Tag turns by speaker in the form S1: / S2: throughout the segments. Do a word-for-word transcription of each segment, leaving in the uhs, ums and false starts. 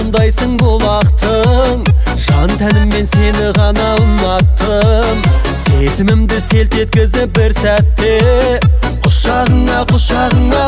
S1: суындайсың бұлақтың, жан тәніммен сені ғана ұнаттым. Сезімімді селт еткізіп бір сәтте құшағыңа құшағыңа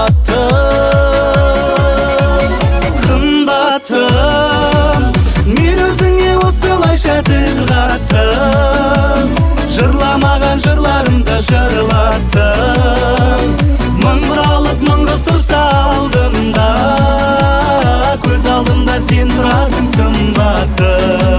S1: құлаттым. Қымбатым, мен өзіңе осылайша тіл қаттым, жырламаған жырларымды жырлаттым. Мың бұралып мың қыз тұрса алдымда, көз алдымда сен тұрасың сымбатты.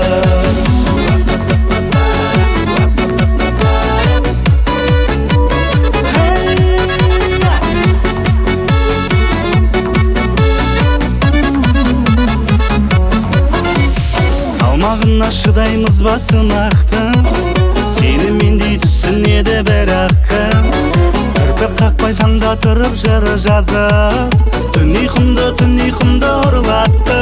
S1: Салмағына шыдаймыз ба сынақтың, сені мендей түсінеді бірақ кім? Кірпік қақпай таңда тұрып жыры жазып, түн ұйқымды түн ұйқымды ұрлатты.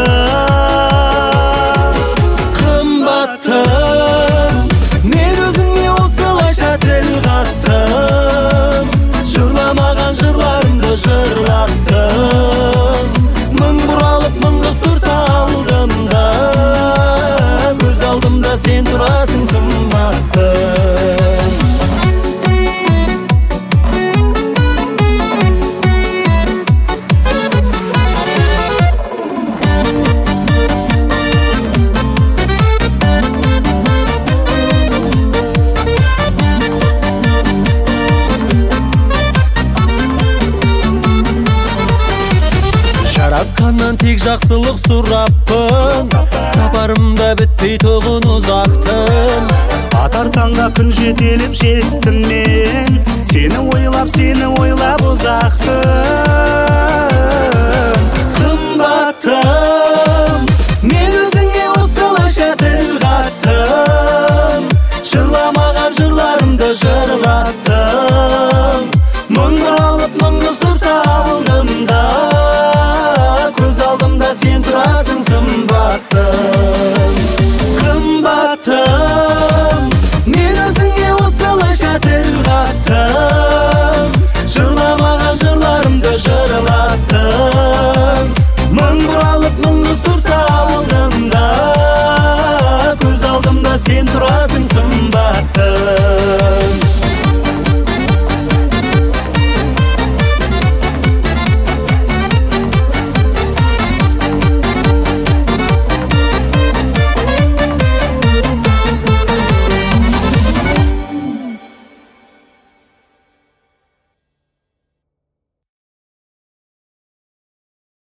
S1: Қымбаттым, мен өзіңе осылайша тіл қаттым, жырламаған жырларымды жырлаттым. Мың бұралып мың қыз тұрса алдымда, көз алдымда сен тұрасың сымбатты. Жаратқаннан тек жақсылық сұраппын, сапарымда бітпей тоғын ұзақтым. Атар таңда күн жетеліп жеттім мен, сені ойлап, сені ойлап ұзақтым. Қымбаттым, мен өзіңе осылайша тіл қаттым, жырлама